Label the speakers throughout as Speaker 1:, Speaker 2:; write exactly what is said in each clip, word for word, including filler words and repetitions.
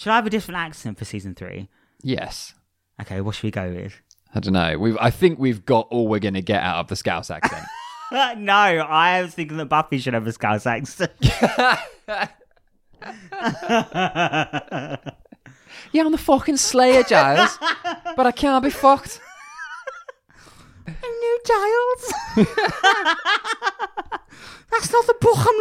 Speaker 1: should I have a different accent for season three?
Speaker 2: Yes.
Speaker 1: Okay, what should we go with?
Speaker 2: I don't know. We've. I think we've got all we're going to get out of the Scouse accent.
Speaker 1: No, I was thinking that Buffy should have a Scouse accent.
Speaker 2: Yeah, I'm the fucking Slayer, Giles, but I can't be fucked.
Speaker 1: New Giles. That's not the book I'm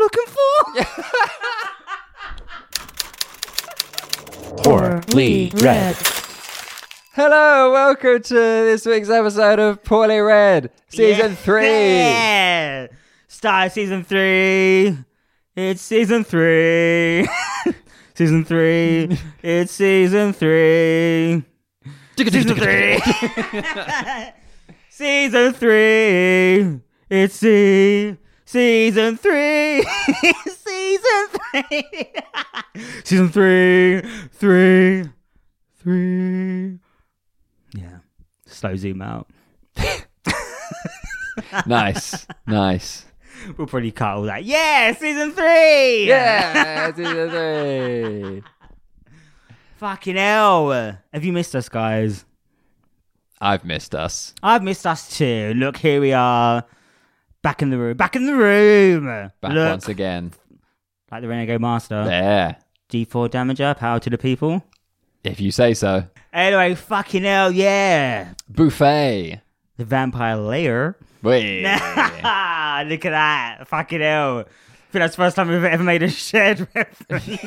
Speaker 1: looking for.
Speaker 3: Poorly Read.
Speaker 2: Hello, welcome to this week's episode of Poorly Read, season
Speaker 1: yeah.
Speaker 2: three.
Speaker 1: Yeah. Start season three. It's season three. Season three. It's season three. Season three. Season three. It's se- season three. Season three. Season three. Three. Three. Yeah. Slow zoom out.
Speaker 2: Nice. Nice.
Speaker 1: We'll probably cut all that. Yeah, season three.
Speaker 2: Yeah, season three.
Speaker 1: Fucking hell. Have you missed us, guys?
Speaker 2: I've missed us.
Speaker 1: I've missed us too. Look, here we are. Back in the room. Back in the room.
Speaker 2: Back
Speaker 1: Look,
Speaker 2: once again.
Speaker 1: like the Renegade Master.
Speaker 2: There.
Speaker 1: G four Damager, power to the people.
Speaker 2: If you say so.
Speaker 1: Anyway, fucking hell, yeah.
Speaker 2: Buffet.
Speaker 1: The Vampire Lair.
Speaker 2: Wait.
Speaker 1: Look at that. Fucking hell. I think that's the first time we've ever made a shared reference.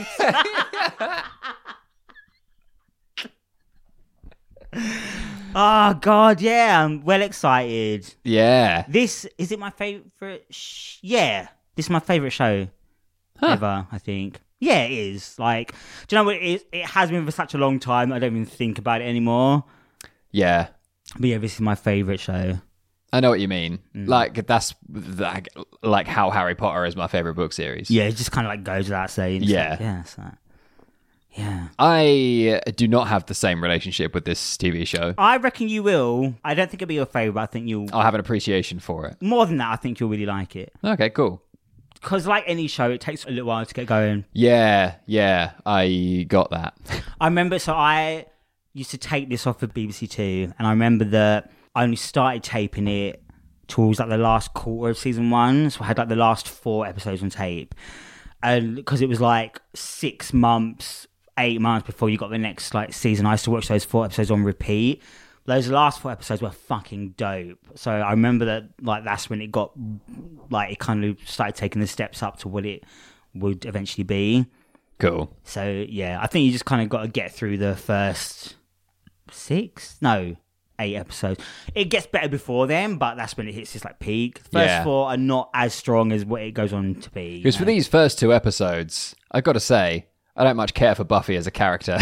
Speaker 1: Oh, God, yeah. I'm well excited.
Speaker 2: Yeah.
Speaker 1: This, is it my favourite? Sh- yeah. This is my favourite show
Speaker 2: Huh.
Speaker 1: ever, I think. Yeah, it is. Like, do you know what it is? It has been for such a long time, I don't even think about it anymore.
Speaker 2: Yeah.
Speaker 1: But yeah, this is my favourite show.
Speaker 2: I know what you mean.
Speaker 1: Mm.
Speaker 2: Like, that's like, like how Harry Potter is my favourite book series.
Speaker 1: Yeah, it just kind of like goes without saying. It's
Speaker 2: Yeah.
Speaker 1: Like, yeah, it's like, yeah.
Speaker 2: I do not have the same relationship with this T V show.
Speaker 1: I reckon you will. I don't think it'll be your favourite, but I think you'll...
Speaker 2: I'll have an appreciation for it.
Speaker 1: More than that, I think you'll really like it.
Speaker 2: Okay, cool.
Speaker 1: Because like any show, it takes a little while to get going.
Speaker 2: Yeah, yeah, I got that.
Speaker 1: I remember, so I used to tape this off of B B C Two, and I remember that I only started taping it towards like the last quarter of season one, so I had like the last four episodes on tape. And because it was like six months, eight months before you got the next like season, I used to watch those four episodes on repeat. Those last four episodes were fucking dope. So I remember that like that's when it got like it kind of started taking the steps up to what it would eventually be.
Speaker 2: Cool.
Speaker 1: So yeah, I think you just kind of got to get through the first six, no, eight episodes. It gets better before then, but that's when it hits its like peak. The first
Speaker 2: Yeah.
Speaker 1: four are not as strong as what it goes on to be. you
Speaker 2: Because for
Speaker 1: know?
Speaker 2: these first two episodes, I got to say, I don't much care for Buffy as a character.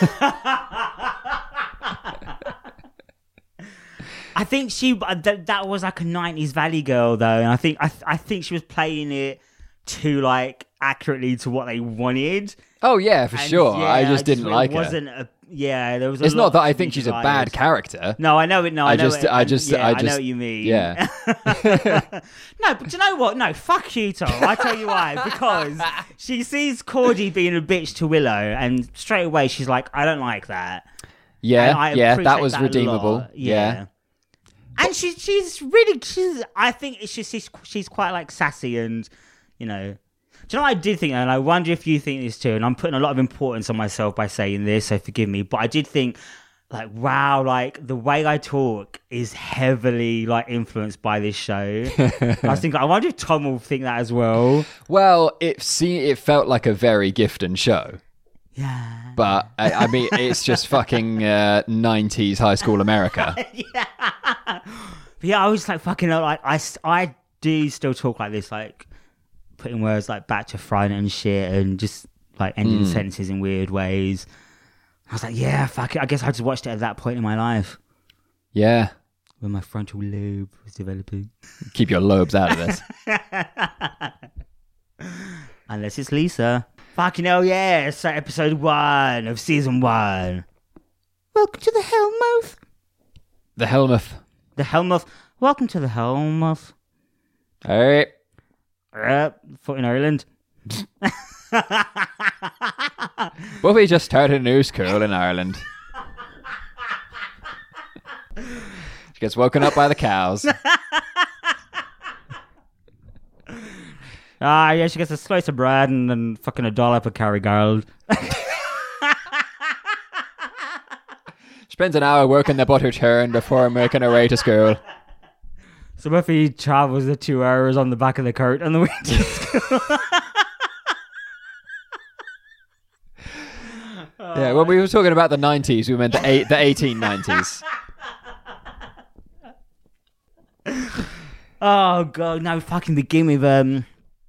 Speaker 1: I think she that, that was like a nineties Valley girl though, and I think I I think she was playing it too like accurately to what they wanted.
Speaker 2: Oh yeah, for
Speaker 1: And,
Speaker 2: sure.
Speaker 1: yeah,
Speaker 2: I just didn't
Speaker 1: it
Speaker 2: like her.
Speaker 1: wasn't a, yeah, there was. A
Speaker 2: It's
Speaker 1: lot
Speaker 2: not that I
Speaker 1: to
Speaker 2: think
Speaker 1: be
Speaker 2: she's a
Speaker 1: desired.
Speaker 2: bad character.
Speaker 1: No, I know it. No, I,
Speaker 2: I
Speaker 1: know
Speaker 2: just-
Speaker 1: it,
Speaker 2: I
Speaker 1: and-
Speaker 2: just-
Speaker 1: yeah,
Speaker 2: I
Speaker 1: I know
Speaker 2: just-
Speaker 1: what you mean.
Speaker 2: yeah.
Speaker 1: No, but do you know what? No, fuck you, Tom. I tell you why. Because she sees Cordy being a bitch to Willow, and straight away she's like, I don't like that.
Speaker 2: Yeah,
Speaker 1: And I
Speaker 2: yeah,
Speaker 1: appreciate
Speaker 2: that was
Speaker 1: a
Speaker 2: redeemable.
Speaker 1: lot.
Speaker 2: Yeah.
Speaker 1: And she, she's really, she's, I think it's just, she's, she's quite like sassy and, you know. Do you know what I did think, and I wonder if you think this too, and I'm putting a lot of importance on myself by saying this, so forgive me, but I did think, like, wow, like, the way I talk is heavily, like, influenced by this show. I was thinking, I wonder if Tom will think that as well.
Speaker 2: Well, it see, it felt like a very Gifton show.
Speaker 1: Yeah.
Speaker 2: But, I, I mean, it's just fucking uh, nineties high school America.
Speaker 1: yeah. But yeah, I was like, fucking, like, I, I do still talk like this, like, putting words like back to front and shit and just like ending
Speaker 2: Mm.
Speaker 1: sentences in weird ways. I was like, yeah, fuck it. I guess I just watched it at that point in my life
Speaker 2: Yeah.
Speaker 1: when my frontal lobe was developing.
Speaker 2: Keep your lobes out of this.
Speaker 1: Unless it's Lisa. Fucking hell, yeah. So episode one of season one. Welcome to the Hellmouth.
Speaker 2: The Helmuth.
Speaker 1: The Hellmouth. Welcome to the Hellmouth.
Speaker 2: All right.
Speaker 1: Uh, fought in Ireland.
Speaker 2: Buffy just started a new school in Ireland. She gets woken up by the cows.
Speaker 1: Ah, yeah, she gets a slice of bread and then fucking a dollop of Kerrygold.
Speaker 2: Spends an hour working the butter churn before making her way to school.
Speaker 1: So Buffy travels the two hours on the back of the cart on the way to school.
Speaker 2: Yeah, when we were talking about the nineties, we meant the eight, the eighteen nineties.
Speaker 1: Oh god, no, fucking begin with um,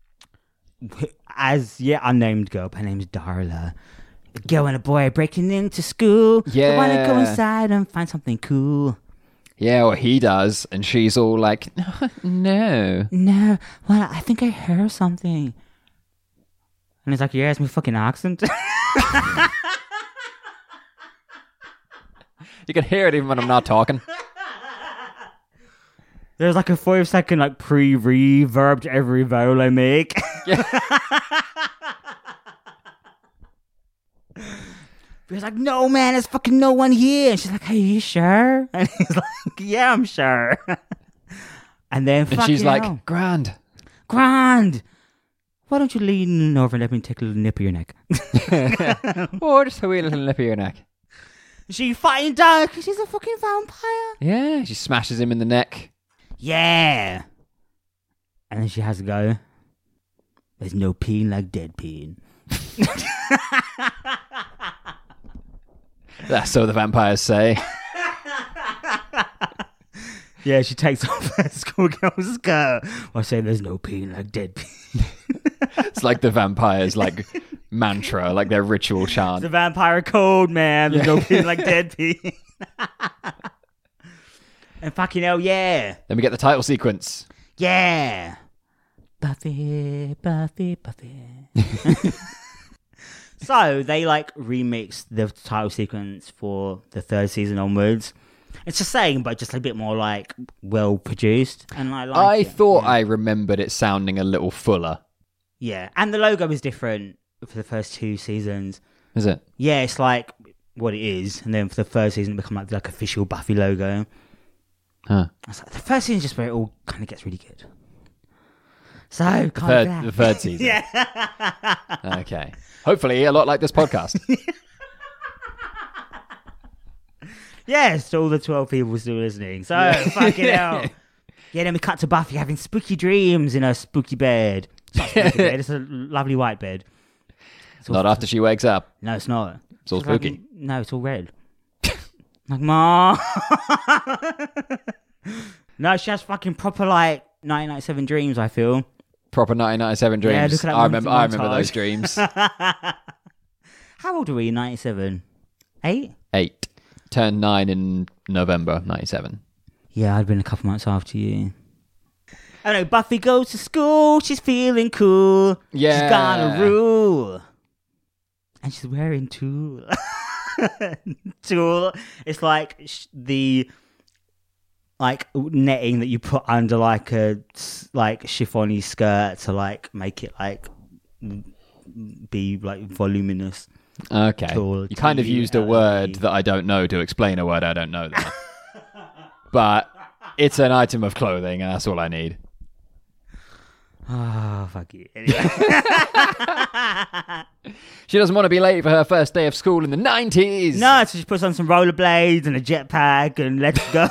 Speaker 1: as yet unnamed girl. Her name's Darla. A girl and a boy are breaking into school.
Speaker 2: Yeah.
Speaker 1: They want to go inside and find something cool.
Speaker 2: Yeah, well, he does, and she's all like, no.
Speaker 1: No, well, I think I heard something. And he's like, yeah, it's my fucking accent.
Speaker 2: You can hear it even when I'm not talking.
Speaker 1: There's like a five second like pre-reverb to every vowel I make.
Speaker 2: Yeah.
Speaker 1: He's like, no man, there's fucking no one here. And she's like, are you sure? And he's like, yeah, I'm sure. And then
Speaker 2: And she's like,
Speaker 1: hell.
Speaker 2: grand.
Speaker 1: Grand. Why don't you lean over and let me take a little nip of your neck?
Speaker 2: Oh, just a wee little nip of your neck.
Speaker 1: She fighting down because she's a fucking vampire.
Speaker 2: Yeah, she smashes him in the neck.
Speaker 1: Yeah. And then she has to go, there's no peeing like dead peeing.
Speaker 2: That's so the vampires say.
Speaker 1: Yeah, she takes off her schoolgirl's skirt while saying there's no peeing like dead peeing.
Speaker 2: It's like the vampires, like, mantra, like their ritual chant.
Speaker 1: The vampire code, man. There's no peeing like dead peeing. And fucking hell, yeah.
Speaker 2: Then we get the title sequence.
Speaker 1: Yeah. Buffy, Buffy, Buffy. So they like remixed the title sequence for the third season onwards. It's the same, but just a bit more like well produced. And I like
Speaker 2: I
Speaker 1: it.
Speaker 2: thought
Speaker 1: yeah.
Speaker 2: I remembered it sounding a little fuller.
Speaker 1: Yeah, and the logo is different for the first two seasons.
Speaker 2: Is it?
Speaker 1: Yeah, it's like what it is, and then for the third season, it becomes like the like, official Buffy logo.
Speaker 2: Huh.
Speaker 1: It's like, the first season is just where it all kind of gets really good. So,
Speaker 2: The
Speaker 1: can't
Speaker 2: third,
Speaker 1: that.
Speaker 2: the third season.
Speaker 1: Yeah.
Speaker 2: Okay. Hopefully a lot like this podcast.
Speaker 1: Yes, to all the twelve people still listening. So,
Speaker 2: Yeah.
Speaker 1: fucking hell. Yeah, then we cut to Buffy having spooky dreams in her spooky bed. It's not a spooky bed, it's a lovely white bed. It's all
Speaker 2: Not after she wakes up.
Speaker 1: No, it's not.
Speaker 2: It's all
Speaker 1: It's like-
Speaker 2: spooky.
Speaker 1: no, it's all red. Like, Ma. No, she has fucking proper, like, nineteen ninety-seven dreams, I feel.
Speaker 2: Proper nineteen ninety-seven dreams.
Speaker 1: Yeah, look at that
Speaker 2: I remember I remember
Speaker 1: montage.
Speaker 2: those dreams.
Speaker 1: How old are we in ninety-seven? Eight?
Speaker 2: Eight. Turned nine in November ninety-seven.
Speaker 1: Yeah, I'd been a couple months after you. Oh no, Buffy goes to school, she's feeling cool.
Speaker 2: Yeah.
Speaker 1: She's got a rule. And she's wearing tulle. Tulle. It's like sh- the like netting that you put under like a s- like chiffony skirt to like make it like be like voluminous.
Speaker 2: Okay.
Speaker 1: Tulle,
Speaker 2: You kind of
Speaker 1: T U
Speaker 2: used a
Speaker 1: L E.
Speaker 2: word that I don't know to explain a word I don't know there. But it's an item of clothing and that's all I need.
Speaker 1: Oh, fuck you. Anyway.
Speaker 2: She doesn't want to be late for her first day of school in the nineties.
Speaker 1: No, so she puts on some rollerblades and a jetpack and let's go.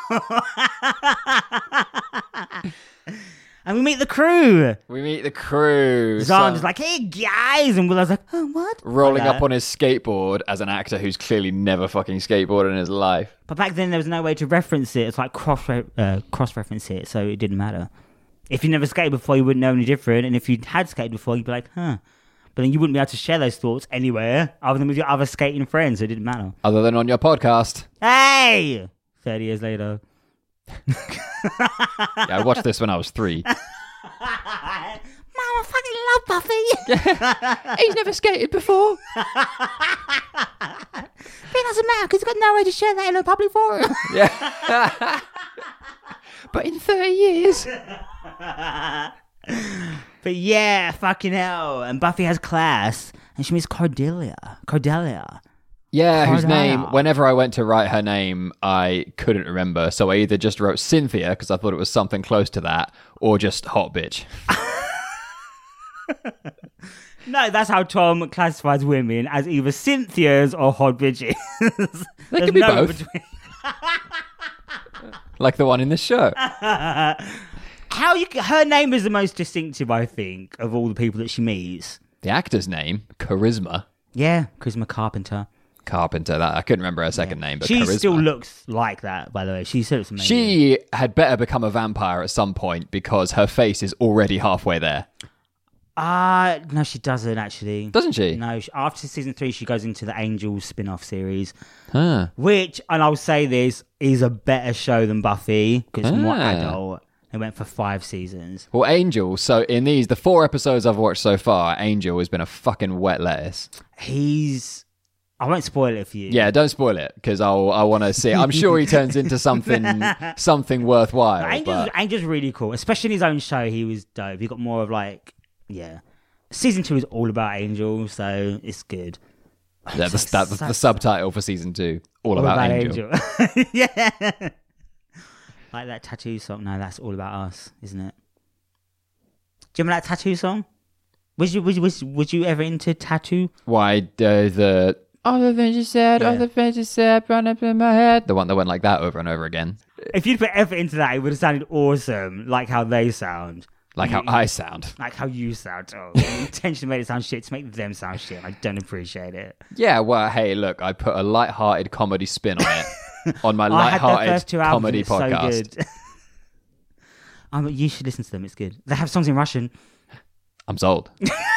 Speaker 1: And we meet the crew.
Speaker 2: We meet the crew.
Speaker 1: Zan's
Speaker 2: Some-
Speaker 1: like, hey guys, and Willow's like, oh, what?
Speaker 2: rolling
Speaker 1: Like
Speaker 2: up
Speaker 1: that.
Speaker 2: on his skateboard as an actor who's clearly never fucking skateboarded in his life.
Speaker 1: But back then there was no way to reference it. It's like cross uh, cross reference it, so it didn't matter. If you never skated before, you wouldn't know any different, and if you had skated before, you'd be like, huh. But then you wouldn't be able to share those thoughts anywhere other than with your other skating friends, so it didn't matter.
Speaker 2: Other than on your podcast.
Speaker 1: Hey! thirty years later.
Speaker 2: Yeah, I watched this when I was three.
Speaker 1: Mom, I fucking love Buffy.
Speaker 2: He's never skated before.
Speaker 1: But it doesn't matter because he's got no way to share that in a public forum.
Speaker 2: Yeah. But in thirty years.
Speaker 1: But But yeah, fucking hell. And Buffy has class, and she meets Cordelia. Cordelia.
Speaker 2: Yeah, whose
Speaker 1: Cordelia.
Speaker 2: name, whenever I went to write her name, I couldn't remember. So I either just wrote Cynthia, because I thought it was something close to that, or just hot bitch.
Speaker 1: No, that's how Tom classifies women, as either Cynthias or hot bitches.
Speaker 2: They can be both. Like the one in this show.
Speaker 1: How you? Her name is the most distinctive, I think, of all the people that she meets.
Speaker 2: The actor's name, Charisma.
Speaker 1: Yeah, Charisma Carpenter.
Speaker 2: Carpenter, that I couldn't remember her second
Speaker 1: Yeah.
Speaker 2: name, but
Speaker 1: she
Speaker 2: Charisma.
Speaker 1: still looks like that, by the way. She still looks amazing.
Speaker 2: She had better become a vampire at some point because her face is already halfway there.
Speaker 1: Uh, no, she doesn't, actually.
Speaker 2: Doesn't she?
Speaker 1: No, she, after season three, she goes into the Angels spin-off series,
Speaker 2: Huh.
Speaker 1: which, and I'll say this, is a better show than Buffy, because it's more
Speaker 2: Ah.
Speaker 1: adult. They went for five seasons.
Speaker 2: Well, Angel, so in these, the four episodes I've watched so far, Angel has been a fucking wet lettuce.
Speaker 1: He's... I won't spoil it for you.
Speaker 2: Yeah, don't spoil it, because I'll, I want to see it. I'm sure he turns into something something worthwhile.
Speaker 1: Angel's,
Speaker 2: But
Speaker 1: Angel's really cool, especially in his own show. He was dope. He got more of like, yeah. Season two is all about Angel, so it's good.
Speaker 2: yeah, the, that, the, the subtitle for season two, all,
Speaker 1: All
Speaker 2: about,
Speaker 1: about
Speaker 2: Angel.
Speaker 1: Angel. Yeah. Like that tattoo song. No, that's all about us, isn't it? Do you remember that tattoo song? Was you was you, was, was you ever into tattoo?
Speaker 2: Why, uh, the... All the things you said, all
Speaker 1: Yeah.
Speaker 2: the things you said, run up in my head. The one that went like that over and over again.
Speaker 1: If you'd put effort into that, it would have sounded awesome, like how they sound.
Speaker 2: Like how I sound.
Speaker 1: Like how you sound. Oh, you intentionally made it sound shit to make them sound shit. I don't appreciate it.
Speaker 2: Yeah, well, hey, look, I put a light-hearted comedy spin on it. On my
Speaker 1: I had their
Speaker 2: light-hearted
Speaker 1: first two albums,
Speaker 2: comedy
Speaker 1: it's so
Speaker 2: podcast.
Speaker 1: good. um, you should listen to them. It's good. They have songs in Russian.
Speaker 2: I'm sold.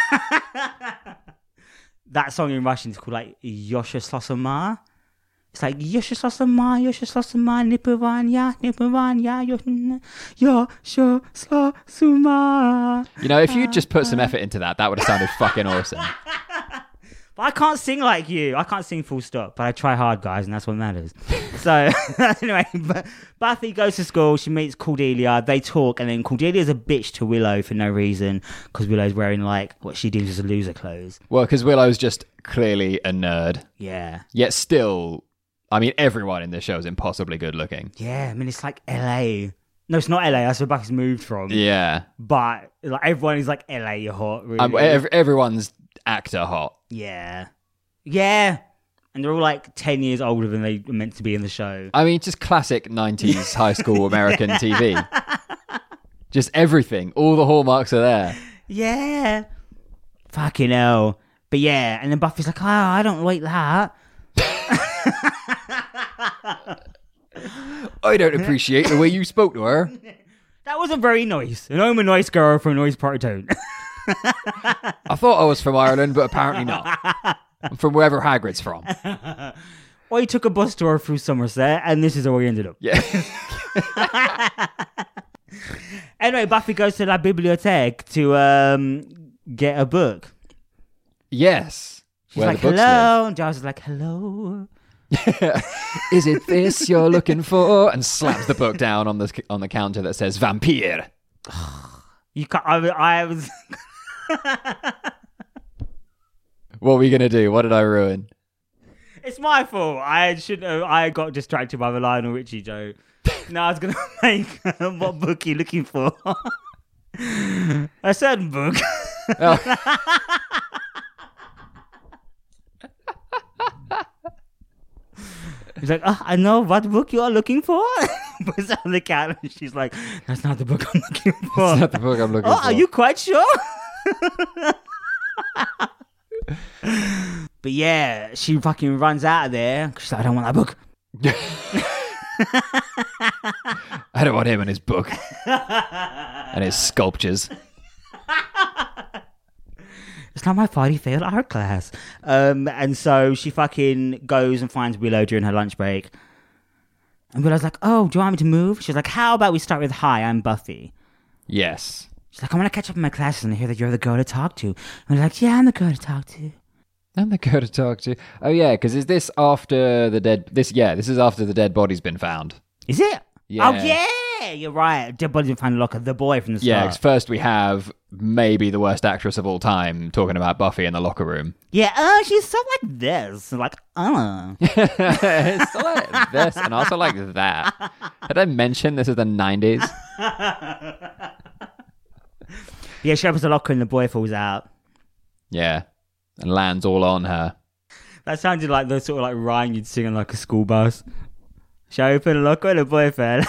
Speaker 1: That song in Russian is called like Yosha Slosama. It's like Yosha Slosama, Yosha Slosama, Nipavanya, Nipavanya, Yosha Slosuma.
Speaker 2: You know, if you just put some effort into that, that would have sounded fucking awesome.
Speaker 1: But I can't sing like you. I can't sing full stop, but I try hard, guys, and that's what matters. So, anyway, but Buffy goes to school. She meets Cordelia. They talk, and then Cordelia's a bitch to Willow for no reason, because Willow's wearing, like, what she deems as a loser clothes.
Speaker 2: Well, because Willow's just clearly a nerd.
Speaker 1: Yeah.
Speaker 2: Yet still, I mean, everyone in this show is impossibly good looking.
Speaker 1: Yeah, I mean, it's like L A. No, it's not L A. That's where Buffy's moved from.
Speaker 2: Yeah.
Speaker 1: But, like, everyone is like, L A, you're hot, really.
Speaker 2: Um, ev- everyone's actor hot.
Speaker 1: Yeah. Yeah. And they're all like ten years older than they were meant to be in the show.
Speaker 2: I mean, just classic nineties high school American T V. Just everything. All the hallmarks are there.
Speaker 1: Yeah. Fucking hell. But yeah, and then Buffy's like, oh, I don't like that.
Speaker 2: I don't appreciate the way you spoke to her.
Speaker 1: That wasn't very nice. And I'm a nice girl for a nice cartoon.
Speaker 2: I thought I was from Ireland, but apparently not. I'm from wherever Hagrid's from.
Speaker 1: I took a bus tour through Somerset, and this is where we ended up.
Speaker 2: Yeah.
Speaker 1: Anyway, Buffy goes to La Bibliothèque to um, get a book.
Speaker 2: Yes.
Speaker 1: She's
Speaker 2: Where
Speaker 1: like,
Speaker 2: the books
Speaker 1: hello. And Giles is like, hello.
Speaker 2: live. Is it this you're looking for? And slaps the book down on the on the counter that says vampire.
Speaker 1: You can't, I, I was...
Speaker 2: What were we going to do? What did I ruin?
Speaker 1: It's my fault. I should have. I got distracted by the Lionel Richie joke. No, I was gonna make what book you looking for? A certain book.
Speaker 2: Oh.
Speaker 1: He's like, oh, I know what book you are looking for. Puts it on the counter, and she's like, "That's not the book I'm looking for."
Speaker 2: That's not the book I'm looking
Speaker 1: oh,
Speaker 2: for.
Speaker 1: are you quite sure? But yeah, she fucking runs out of there. She's like, I don't want that book.
Speaker 2: I don't want him and his book. And his sculptures.
Speaker 1: It's not my fault he failed art class. Um, and so she fucking goes and finds Willow during her lunch break. And Willow's like, oh, do you want me to move? She's like, how about we start with, hi, I'm Buffy.
Speaker 2: Yes.
Speaker 1: She's like, I want to catch up in my classes and hear that you're the girl to talk to. And we're like, yeah, I'm the girl to talk to.
Speaker 2: I'm the girl to talk to. Oh, yeah, because is this after the dead... This Yeah, this is after the dead body's been found.
Speaker 1: Is it?
Speaker 2: Yeah.
Speaker 1: Oh, yeah, you're right. Dead bodies in the locker. The boy from the start.
Speaker 2: Yeah, 'cause first we have maybe the worst actress of all time talking about Buffy in the locker room.
Speaker 1: Yeah, oh, she's so like this. Like, uh.
Speaker 2: It's so like this and also like that. Did I mention this is the nineties?
Speaker 1: Yeah, she opens the locker and the boy falls out.
Speaker 2: Yeah, and lands all on her.
Speaker 1: That sounded like the sort of like rhyme you'd sing on like a school bus. She opened the locker and the boy fell.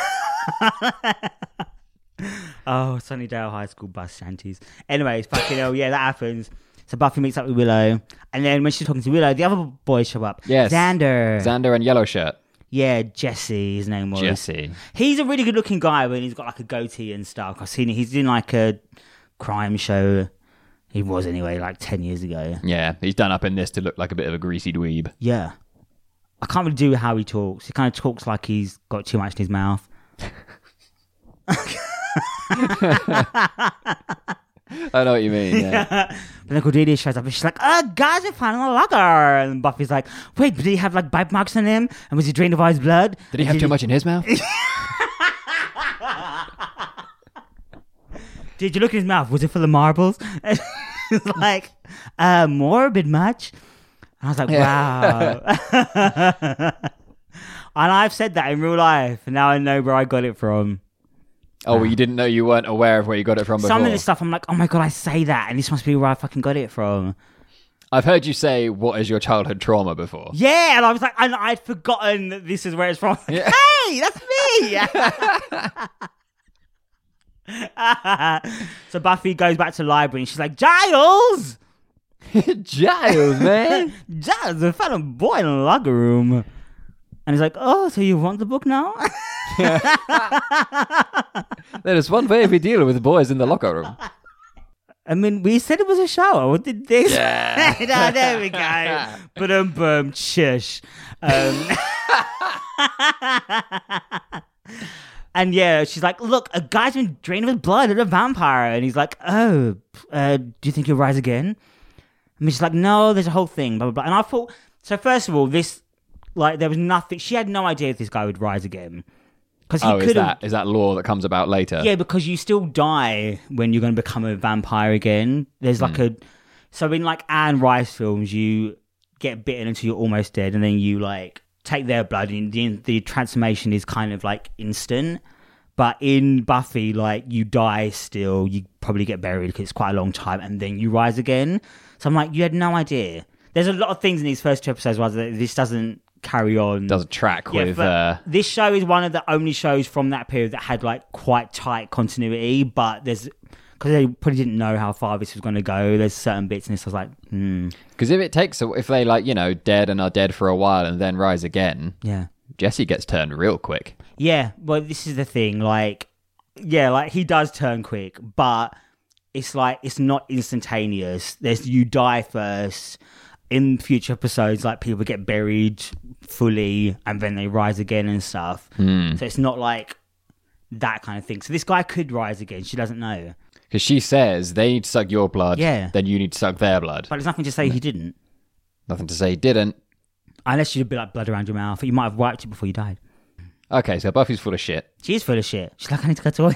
Speaker 1: Oh, Sunnydale High School bus shanties. Anyways, fucking hell, yeah, that happens. So Buffy meets up with Willow, and then when she's talking to Willow, the other boys show up.
Speaker 2: Yes.
Speaker 1: Xander.
Speaker 2: Xander and Yellow Shirt.
Speaker 1: Yeah, Jesse, his name was.
Speaker 2: Jesse.
Speaker 1: He's a really good looking guy when he's got like a goatee and stuff. I've seen it. He's in like a crime show. He was anyway, like ten years ago.
Speaker 2: Yeah, he's done up in this to look like a bit of a greasy dweeb.
Speaker 1: Yeah. I can't really do how he talks. He kind of talks like he's got too much in his mouth.
Speaker 2: I know what you mean, yeah.
Speaker 1: But then Cordelia shows up and she's like, oh, guys, we found the locker. And Buffy's like, wait, did he have like bite marks on him? And was he drained of all his blood?
Speaker 2: Did he have
Speaker 1: did
Speaker 2: too
Speaker 1: he...
Speaker 2: much in his mouth?
Speaker 1: Did you look in his mouth? Was it full of marbles? It's like, uh, morbid much? And I was like, wow. And I've said that in real life, and now I know where I got it from.
Speaker 2: Oh, well, you didn't know, you weren't aware of where you got it from before?
Speaker 1: Some of this stuff, I'm like, oh my God, I say that, and this must be where I fucking got it from.
Speaker 2: I've heard you say, what is your childhood trauma before?
Speaker 1: Yeah, and I was like, and I'd forgotten that this is where it's from. Like,
Speaker 2: Yeah.
Speaker 1: hey, that's me! So Buffy goes back to the library, and she's like, Giles!
Speaker 2: Giles, man!
Speaker 1: Giles, I found a boy in the locker room. And he's like, oh, so you want the book now?
Speaker 2: There is one way we deal with boys in the locker room.
Speaker 1: I mean, we said it was a shower. What did they say?
Speaker 2: Yeah.
Speaker 1: No, there we go. Boom, boom, shush. Um, and yeah, she's like, look, a guy's been drained of his blood, a vampire. And he's like, oh, uh, do you think he'll rise again? And she's like, no, there's a whole thing, blah, blah, blah. And I thought, so first of all, this, like, there was nothing, she had no idea if this guy would rise again. He
Speaker 2: oh, is that, is that law that comes about later?
Speaker 1: Yeah, because you still die when you're going to become a vampire again. There's like mm. a... So in like Anne Rice films, you get bitten until you're almost dead, and then you like take their blood, and the, the transformation is kind of like instant. But in Buffy, like, you die still, you probably get buried because it's quite a long time, and then you rise again. So I'm like, you had no idea. There's a lot of things in these first two episodes where this doesn't carry on.
Speaker 2: Doesn't track
Speaker 1: yeah,
Speaker 2: with...
Speaker 1: But
Speaker 2: uh...
Speaker 1: this show is one of the only shows from that period that had, like, quite tight continuity, but there's... Because they probably didn't know how far this was going to go, there's certain bits in this I was like, hmm.
Speaker 2: Because if it takes... If they, like, you know, dead and are dead for a while and then rise again...
Speaker 1: Yeah.
Speaker 2: Jesse gets turned real quick.
Speaker 1: Yeah, well, this is the thing, like... Yeah, like, he does turn quick, but it's like, it's not instantaneous. There's, you die first. In future episodes, like, people get buried fully and then they rise again and stuff.
Speaker 2: Mm.
Speaker 1: So it's not like that kind of thing. So this guy could rise again. She doesn't know.
Speaker 2: Because she says, they need to suck your blood,
Speaker 1: yeah.
Speaker 2: then you need to suck their blood.
Speaker 1: But there's nothing to say he didn't.
Speaker 2: Nothing to say he didn't.
Speaker 1: Unless you'd be like blood around your mouth. You might have wiped it before you died.
Speaker 2: Okay, so Buffy's full of shit.
Speaker 1: She is full of shit. She's like, I need to go to toilet.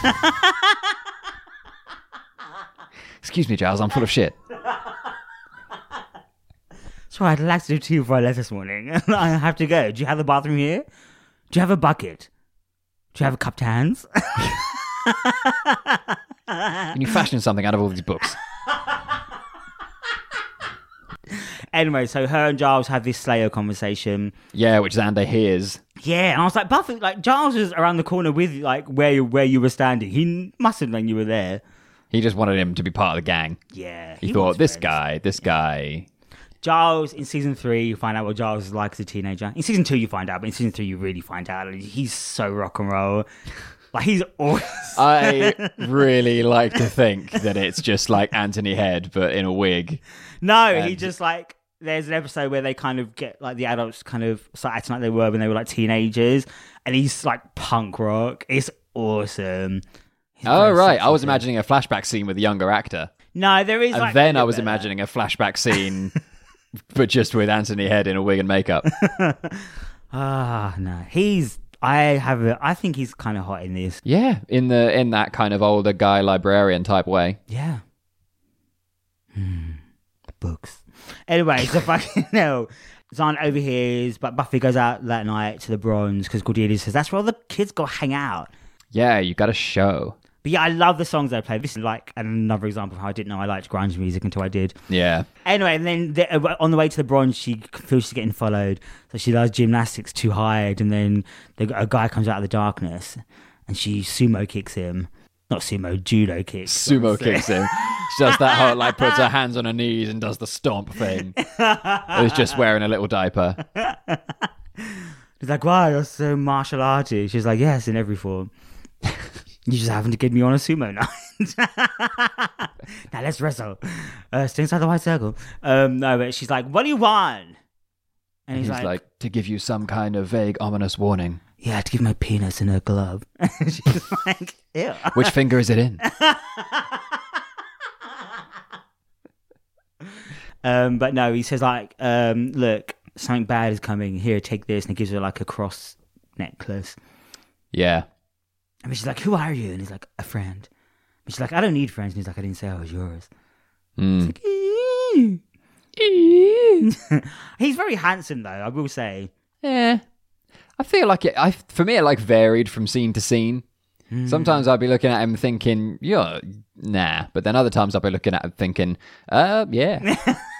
Speaker 2: Excuse me, Giles, I'm full of shit.
Speaker 1: So I'd like to do tea before I left this morning. I have to go. Do you have the bathroom here? Do you have a bucket? Do you have a cupped hands?
Speaker 2: Can you fashion something out of all these books?
Speaker 1: Anyway, so her and Giles have this Slayer conversation.
Speaker 2: Yeah, which Xander hears.
Speaker 1: Yeah, and I was like, Buffy, like, Giles was around the corner with, like, where you, where you were standing. He must have known you were there.
Speaker 2: He just wanted him to be part of the gang.
Speaker 1: Yeah.
Speaker 2: He, he thought, this
Speaker 1: friends.
Speaker 2: guy, this guy...
Speaker 1: Giles, in season three, you find out what Giles is like as a teenager. In season two, you find out, but in season three, you really find out. He's so rock and roll. Like, he's awesome.
Speaker 2: I really like to think that it's just like Anthony Head, but in a wig.
Speaker 1: No,
Speaker 2: and...
Speaker 1: he just, like, there's an episode where they kind of get, like, the adults kind of start acting like they were when they were, like, teenagers. And he's, like, punk rock. It's awesome. He's
Speaker 2: oh, right. I was imagining a flashback scene with a younger actor.
Speaker 1: No, there is,
Speaker 2: and
Speaker 1: like...
Speaker 2: then I was imagining a flashback scene... but just with Anthony Head in a wig and makeup.
Speaker 1: Ah, no. He's I have a, I think he's kind of hot in this.
Speaker 2: Yeah, in the in that kind of older guy librarian type way.
Speaker 1: Yeah. Hmm. Books. Anyway, so fucking no. Zahn overhears, but Buffy goes out that night to the Bronze because Cordelia says that's where all the kids go hang out.
Speaker 2: Yeah, you got to show.
Speaker 1: But yeah, I love the songs they play. This is like another example of how I didn't know I liked grunge music until I did.
Speaker 2: Yeah.
Speaker 1: Anyway, and then the, uh, on the way to the Bronze, she feels she's getting followed. So she does gymnastics to hide, and then the, a guy comes out of the darkness, and she sumo kicks him. Not sumo, judo kicks.
Speaker 2: Sumo kicks him. She does that whole, like, puts her hands on her knees and does the stomp thing. Who's just wearing a little diaper.
Speaker 1: He's like, wow, you're so martial arty. She's like, yes, in every form. You just happen to get me on a sumo night. Now let's wrestle. Uh, stay inside the white circle. Um, no, but she's like, what do you want? And,
Speaker 2: And
Speaker 1: he's,
Speaker 2: he's
Speaker 1: like,
Speaker 2: like, to give you some kind of vague, ominous warning.
Speaker 1: yeah, to give my penis in a glove. She's like, ew.
Speaker 2: Which finger is it in?
Speaker 1: um, but no, he says like, um, look, something bad is coming. Here, take this. And he gives her like a cross necklace.
Speaker 2: Yeah.
Speaker 1: And she's like, who are you? And he's like, a friend. And she's like, I don't need friends. And he's like, I didn't say I was yours.
Speaker 2: Mm.
Speaker 1: Like, "Ew." He's very handsome though, I will say.
Speaker 2: Yeah. I feel like it, I, for me, it like varied from scene to scene.
Speaker 1: Mm.
Speaker 2: Sometimes I'd be looking at him thinking, yeah, nah. But then other times I'd be looking at him thinking, uh, yeah.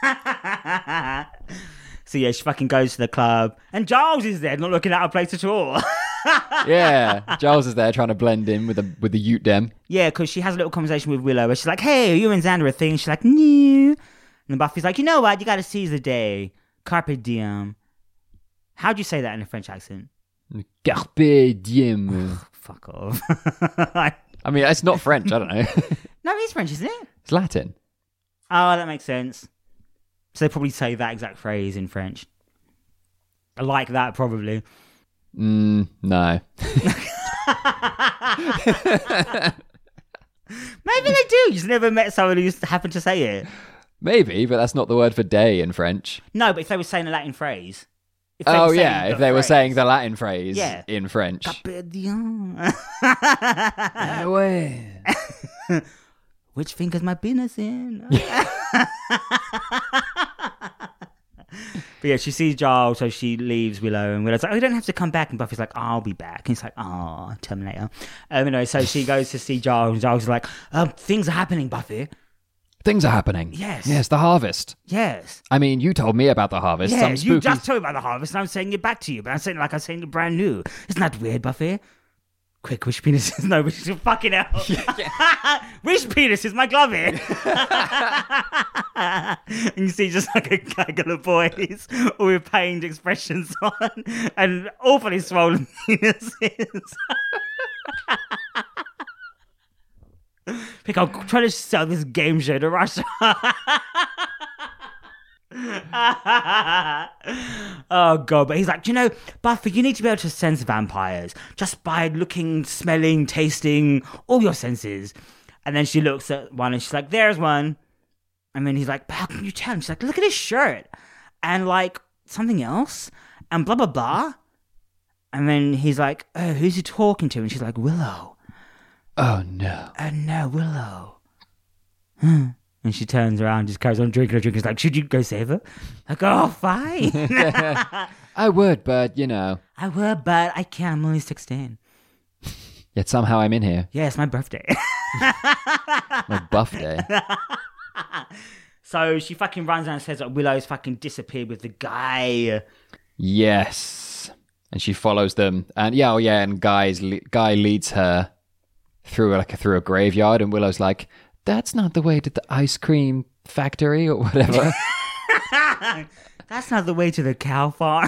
Speaker 1: So yeah, she fucking goes to the club. And Giles is there, not looking at her place at all.
Speaker 2: Yeah. Giles is there trying to blend in with the with the Ute Dem.
Speaker 1: Yeah, because she has a little conversation with Willow where she's like, hey, are you and Xander a thing? She's like, no. And Buffy's like, you know what? You got to seize the day. Carpe diem. How'd you say that in a French accent?
Speaker 2: Carpe diem.
Speaker 1: Fuck off.
Speaker 2: I mean, it's not French. I don't know.
Speaker 1: No, it is French, isn't it?
Speaker 2: It's Latin.
Speaker 1: Oh, that makes sense. So they probably say that exact phrase in French. I like that, probably.
Speaker 2: Mm, no.
Speaker 1: Maybe they do. You just never met someone who just happened to say it.
Speaker 2: Maybe, but that's not the word for day in French.
Speaker 1: No, but if they were saying a Latin phrase. If they
Speaker 2: Oh,
Speaker 1: were saying
Speaker 2: yeah.
Speaker 1: the
Speaker 2: If they were
Speaker 1: phrase.
Speaker 2: saying the Latin phrase
Speaker 1: Yeah.
Speaker 2: in French.
Speaker 1: Carpe diem.
Speaker 2: Ah, ouais.
Speaker 1: Which finger's my penis in? But yeah, she sees Giles, so she leaves Willow, and Willow's like, oh, you don't have to come back. And Buffy's like, I'll be back. And he's like, oh, Terminator. Um, you know, so she goes to see Giles, and Giles is like, um, things are happening, Buffy.
Speaker 2: Things are happening.
Speaker 1: Yes.
Speaker 2: Yes, the harvest.
Speaker 1: Yes.
Speaker 2: I mean, you told me about the harvest.
Speaker 1: Yeah,
Speaker 2: Some spooky...
Speaker 1: you just told me about the harvest, and I'm saying it back to you, but I'm saying it like I'm saying it brand new. Isn't that weird, Buffy? Quick, which penis is... No, which is fucking hell. Which penis is my glove in? And you see just like a gaggle of boys all with pained expressions on and awfully swollen penises. Pick, I'm trying to sell this game show to Russia. Oh god, but he's like, you know, Buffy, you need to be able to sense vampires just by looking, smelling, tasting, all your senses. And then she looks at one and she's like, there's one. And then he's like, but how can you tell? And she's like, look at his shirt and like something else and blah blah blah. And then he's like, oh, who's he talking to? And she's like, Willow.
Speaker 2: Oh no.
Speaker 1: Oh no, Willow. Hmm. And she turns around, just carries on drinking her drink. She's like, should you go save her? Like, oh, fine.
Speaker 2: I would, but you know.
Speaker 1: I would, but I can't. I'm only sixteen.
Speaker 2: Yet somehow I'm in here.
Speaker 1: Yeah, it's my birthday.
Speaker 2: My buff day.
Speaker 1: So she fucking runs down and says that Willow's fucking disappeared with the guy.
Speaker 2: Yes. And she follows them. And yeah, oh yeah, and Guy's le- Guy leads her through like a, through a graveyard, and Willow's like, that's not the way to the ice cream factory or whatever.
Speaker 1: That's not the way to the cow farm.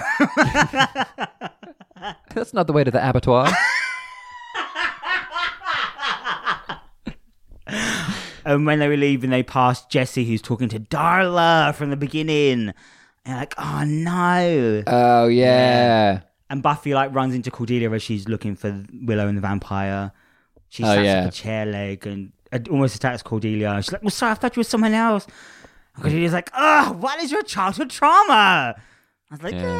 Speaker 2: That's not the way to the abattoir.
Speaker 1: And when they were leaving, they passed Jesse, who's talking to Darla from the beginning. And like, oh no.
Speaker 2: Oh yeah.
Speaker 1: And Buffy like runs into Cordelia as she's looking for Willow and the vampire. She
Speaker 2: Oh,
Speaker 1: sits
Speaker 2: yeah.
Speaker 1: up a chair leg and almost attacks Cordelia. She's like, well, sorry, I thought you were someone else. And Cordelia's like, oh, what is your childhood trauma? I was like,
Speaker 2: Yeah.
Speaker 1: oh, yeah,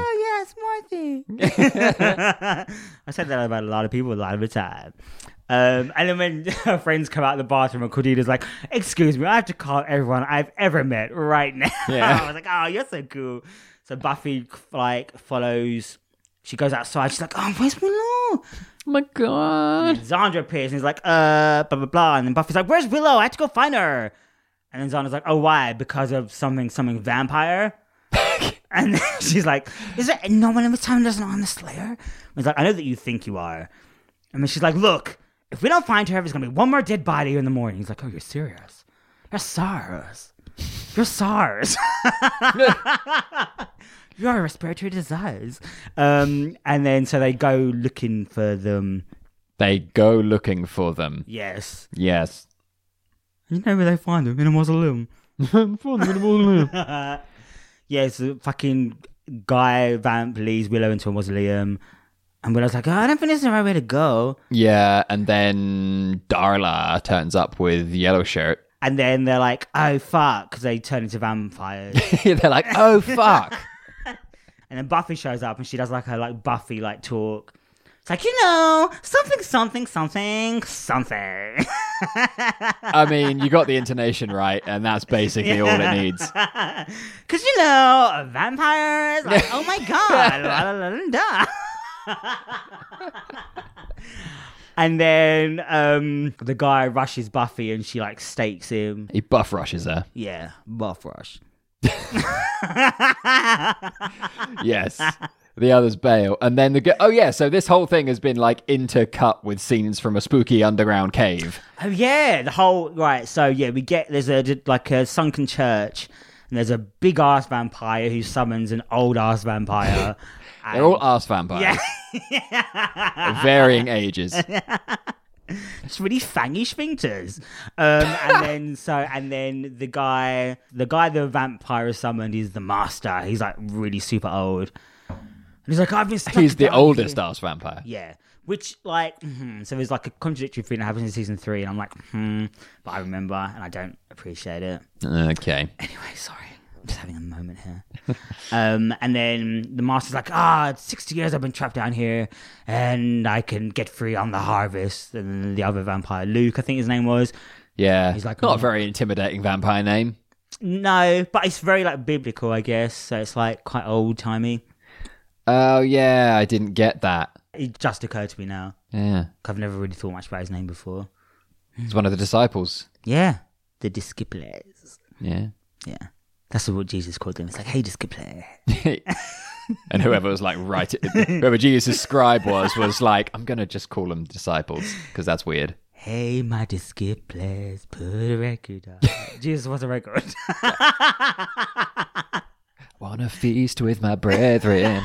Speaker 1: Marcy. I said that about a lot of people a lot of the time. Um, and then when her friends come out of the bathroom and Cordelia's like, excuse me, I have to call everyone I've ever met right now.
Speaker 2: Yeah.
Speaker 1: I was like, oh, you're so cool. So Buffy like follows, she goes outside, she's like, oh, where's Willow?
Speaker 2: Oh my god.
Speaker 1: And Xandra appears and he's like, uh, blah, blah, blah. And then Buffy's like, where's Willow? I have to go find her. And then Xandra's like, oh, why? Because of something, something vampire? And then she's like, is there no one in this town doesn't on the Slayer? And he's like, I know that you think you are. And then she's like, look, if we don't find her, there's going to be one more dead body in the morning. He's like, oh, you're serious? You're SARS. You're SARS. You're a respiratory disease. Um, and then so they go looking for them.
Speaker 2: They go looking for them.
Speaker 1: Yes.
Speaker 2: Yes.
Speaker 1: You know where they find them? In a mausoleum.
Speaker 2: Find them in a mausoleum.
Speaker 1: Yes, the fucking guy vamp leads Willow into a mausoleum. And Willow's like, oh, I don't think this is the right way to go.
Speaker 2: Yeah, and then Darla turns up with yellow shirt.
Speaker 1: And then they're like, oh, fuck, because they turn into vampires.
Speaker 2: They're like, oh, fuck.
Speaker 1: And then Buffy shows up and she does like her like Buffy like talk. It's like, you know, something, something, something, something.
Speaker 2: I mean, you got the intonation right, and that's basically all it needs.
Speaker 1: Because, you know, vampires, like, oh my god. La, la, la, la, and then um, the guy rushes Buffy and she like stakes him.
Speaker 2: He buff rushes her.
Speaker 1: Yeah, buff rush.
Speaker 2: Yes. The others bail. And then the... Go- oh, yeah. So this whole thing has been like intercut with scenes from a spooky underground cave.
Speaker 1: Oh, yeah. The whole... Right. So, yeah, we get... There's a like a sunken church and there's a big-ass vampire who summons an old-ass vampire.
Speaker 2: They're all ass vampires.
Speaker 1: Yeah.
Speaker 2: Of varying ages.
Speaker 1: It's really fangy sphincters. Um, and then so and then the guy the guy the vampire is summoned is the master. He's like really super old. And he's like, I've been stuck
Speaker 2: He's the
Speaker 1: down
Speaker 2: oldest
Speaker 1: here.
Speaker 2: ass vampire.
Speaker 1: Yeah. Which like mm-hmm. So there's like a contradictory thing that happens in season three and I'm like, hmm, but I remember and I don't appreciate it.
Speaker 2: Okay.
Speaker 1: Anyway, sorry. I'm just having a moment here. um, and then the master's like, ah, it's sixty years I've been trapped down here and I can get free on the harvest. And then the other vampire, Luke, I think his name was.
Speaker 2: Yeah.
Speaker 1: He's like,
Speaker 2: not
Speaker 1: oh.
Speaker 2: a very intimidating vampire name.
Speaker 1: No, but it's very like biblical, I guess. So it's like quite old-timey.
Speaker 2: Oh, yeah. I didn't get that.
Speaker 1: It just occurred to me now.
Speaker 2: Yeah.
Speaker 1: I've never really thought much about his name before.
Speaker 2: He's one of the disciples.
Speaker 1: Yeah. The disciples.
Speaker 2: Yeah.
Speaker 1: Yeah. That's what Jesus called them. It's like, hey, disciple.
Speaker 2: And whoever was like, right, whoever Jesus' scribe was, was like, I'm going to just call them disciples because that's weird.
Speaker 1: Hey, my disciples, put a record on. Jesus was a record.
Speaker 2: Wanna feast with my brethren.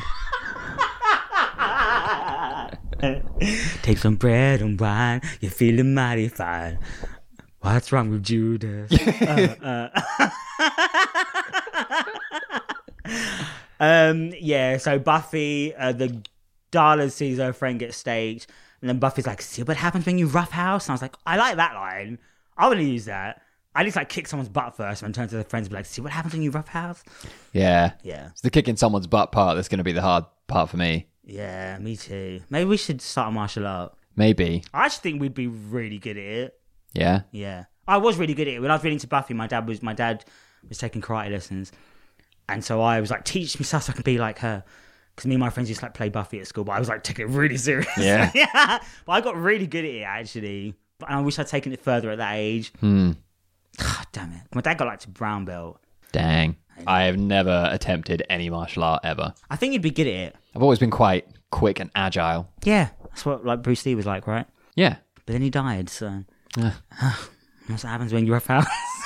Speaker 1: Take some bread and wine. You're feeling mighty fine. What's wrong with Judas? uh, uh. um, yeah, so Buffy, uh, the Darla sees her friend get staked, and then Buffy's like, see what happens when you roughhouse? And I was like, I like that line. I would use that. I at least like kick someone's butt first and turn to their friends and be like, see what happens when you roughhouse?
Speaker 2: Yeah.
Speaker 1: Yeah.
Speaker 2: It's the kicking someone's butt part that's going to be the hard part for me.
Speaker 1: Yeah, me too. Maybe we should start a martial art.
Speaker 2: Maybe.
Speaker 1: I actually think we'd be really good at it.
Speaker 2: Yeah?
Speaker 1: Yeah. I was really good at it. When I was reading to Buffy, my dad was my dad was taking karate lessons. And so I was like, teach me stuff so I can be like her. Because me and my friends used to like play Buffy at school, but I was like taking it really serious.
Speaker 2: Yeah.
Speaker 1: Yeah. But I got really good at it actually. And I wish I'd taken it further at that age.
Speaker 2: Hmm.
Speaker 1: God damn it. My dad got like to brown belt.
Speaker 2: Dang. I have never attempted any martial art ever.
Speaker 1: I think you'd be good at it.
Speaker 2: I've always been quite quick and agile.
Speaker 1: Yeah. That's what like Bruce Lee was like, right?
Speaker 2: Yeah.
Speaker 1: But then he died, so
Speaker 2: Uh.
Speaker 1: that's what happens when you're a foul.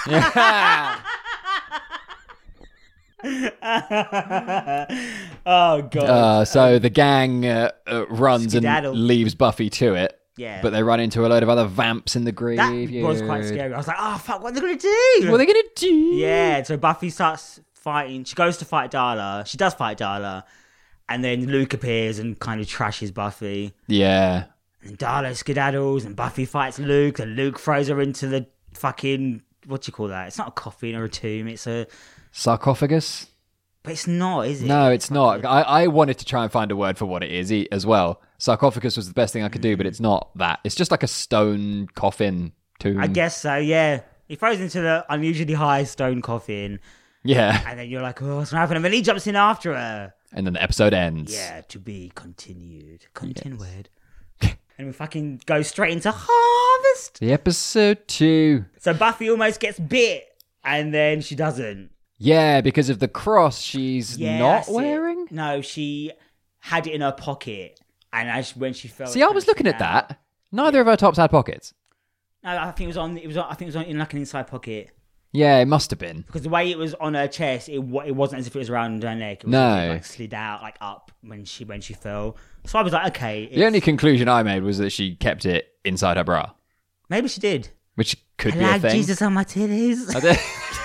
Speaker 1: Oh god.
Speaker 2: Uh, so the gang uh, uh, runs
Speaker 1: Skedaddle.
Speaker 2: and leaves Buffy to it.
Speaker 1: Yeah.
Speaker 2: But they run into a load of other vamps in the
Speaker 1: That
Speaker 2: graveyard.
Speaker 1: was quite scary. I was like, oh fuck, what are they gonna do?
Speaker 2: What are they going to do?
Speaker 1: Yeah, so Buffy starts fighting. She goes to fight Darla. She does fight Darla. And then Luke appears and kind of trashes Buffy.
Speaker 2: Yeah.
Speaker 1: And Darla skedaddles and Buffy fights Luke and Luke throws her into the fucking, what do you call that? It's not a coffin or a tomb. It's a,
Speaker 2: Sarcophagus?
Speaker 1: But it's not, is it?
Speaker 2: No, it's not. I, I wanted to try and find a word for what it is e- as well. Sarcophagus was the best thing I could do, but it's not that. It's just like a stone coffin tomb.
Speaker 1: I guess so, yeah. He throws into the unusually high stone coffin,
Speaker 2: Yeah.
Speaker 1: and then you're like, oh, what's happening? And then he jumps in after her.
Speaker 2: And then the episode ends.
Speaker 1: Yeah, to be continued. Continued. And we fucking go straight into Harvest.
Speaker 2: The episode two.
Speaker 1: So Buffy almost gets bit, and then she doesn't.
Speaker 2: Yeah, because of the cross she's
Speaker 1: Yeah,
Speaker 2: not
Speaker 1: that's it.
Speaker 2: wearing.
Speaker 1: No, she had it in her pocket, and as when she felt.
Speaker 2: See, I was looking at that. Neither of our tops had pockets.
Speaker 1: No, I think it was on. It was. On, I think it was on in like an inside pocket.
Speaker 2: Yeah, it must have been.
Speaker 1: Because the way it was on her chest, it wa- it wasn't as if it was around her neck. It was
Speaker 2: No.
Speaker 1: like, it, like slid out, like up when she when she fell. So I was like, okay.
Speaker 2: The only conclusion I made was that she kept it inside her bra,
Speaker 1: maybe she did.
Speaker 2: which could
Speaker 1: I
Speaker 2: be
Speaker 1: like
Speaker 2: a thing.
Speaker 1: Jesus on my titties.
Speaker 2: I did-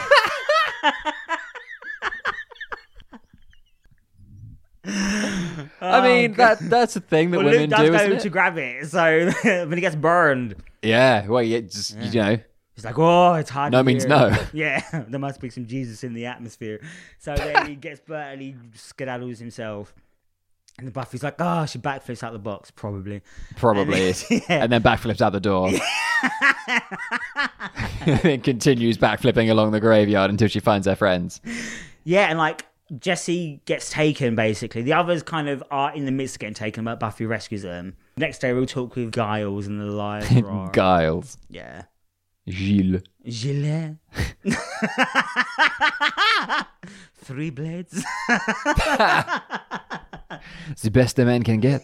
Speaker 2: I mean, that that's a thing that
Speaker 1: Well,
Speaker 2: women
Speaker 1: Luke does
Speaker 2: do,
Speaker 1: go
Speaker 2: isn't it?
Speaker 1: to grab it, so when he gets burned,
Speaker 2: Yeah, well, yeah, just, you know,
Speaker 1: he's like, "Oh, it's hard."
Speaker 2: No
Speaker 1: to
Speaker 2: means
Speaker 1: hear."
Speaker 2: no.
Speaker 1: Yeah, there must be some Jesus in the atmosphere. So then he gets burnt and he skedaddles himself. And the Buffy's like, "Oh, she backflips out the box, probably."
Speaker 2: probably.
Speaker 1: And then- yeah.
Speaker 2: And then backflips out the door. And then continues backflipping along the graveyard until she finds her friends.
Speaker 1: Yeah, and like Jesse gets taken basically. The others kind of are in the midst of getting taken, but Buffy rescues them. Next day we'll talk with Giles and the Liars. Roar.
Speaker 2: Giles.
Speaker 1: Yeah.
Speaker 2: Gilles.
Speaker 1: Gilet. Three blades.
Speaker 2: It's the best a man can get.